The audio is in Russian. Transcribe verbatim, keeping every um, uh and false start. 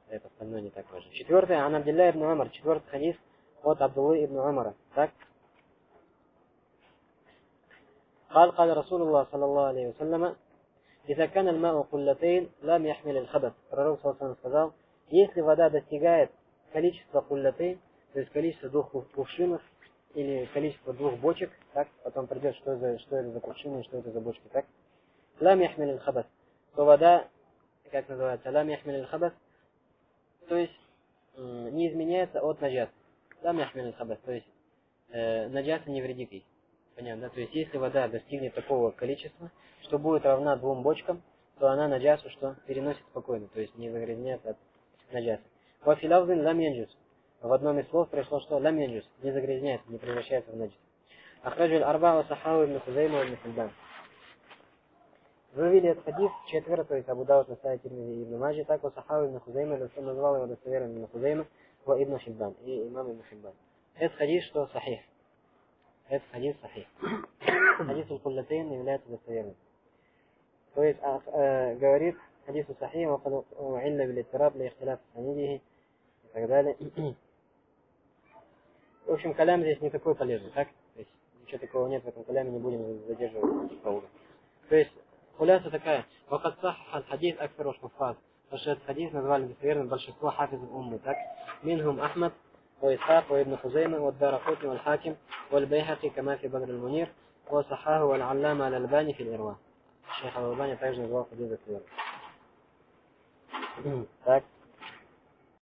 это остальное не так важно. Четвертое, ан Абдилля ибн Умар, четвертый хадис от Абдуллы ибн Умара. Так? قال قال رسول الله صلى الله عليه وسلم إذا كان الماء قلتين لم يحمل الخبث. Пророк сказал, если вода достигает количества куллатейн, то есть количество двух кувшинов или количество двух бочек, так, потом придет, что, за, что это за кувшины, что это за бочки, так, лам яхмил аль-хабас, то вода, как называется, лам яхмил аль-хабас, то есть м, не изменяется от наджаса. Лам яхмил аль-хабас, то есть э, наджаса не вредит ей. Понятно, да? То есть если вода достигнет такого количества, что будет равна двум бочкам, то она наджасу что переносит спокойно, то есть не загрязняется от наджаса. Вафилавзин лам янджус. В одном из слов пришло, что лам янджус, не загрязняется, не превращается в наджас. Ахраджуль арба сахау ибн Хузейма ибн Хиббан. Вывели этот хадис четверо, то есть Абу Дауд, Насаи, Тирмизи и Ибн Маджи, так у Сахау ибн Хузейма, назвал его достоверным Ибн Хузейма, во Ибн Хиббан, и имам Ибн Хиббан. Этот хадис, что сахих. Этот хадис сахих. Хадис аль-Куллатейн является достоверным. То есть а, э, говорит хадису сахих, وَإِلَّا بِالْإِتِّرَابِ لِإِخْتِلَافِ سَنِيدِهِ и так далее. В общем, калям здесь не такой полезный, так? То есть ничего такого нет в этом каляме, не будем задерживать по уровню. То есть хуляса такая, وَقَدْ صَحَّحَ الْحَدِيث أَكْثَرُ الْحُفَّاظ. Потому что этот хадис назвали достоверным большинство хафизов уммы, так? Минхум Ахмад, وإسحاق وابن خزيمة والدارقطني والحاكم والبيهقي كما في بدر المنير وصححه والعلامة الألباني في الإرواء. الشيخ الألباني также назвал хадис достоверным. Так.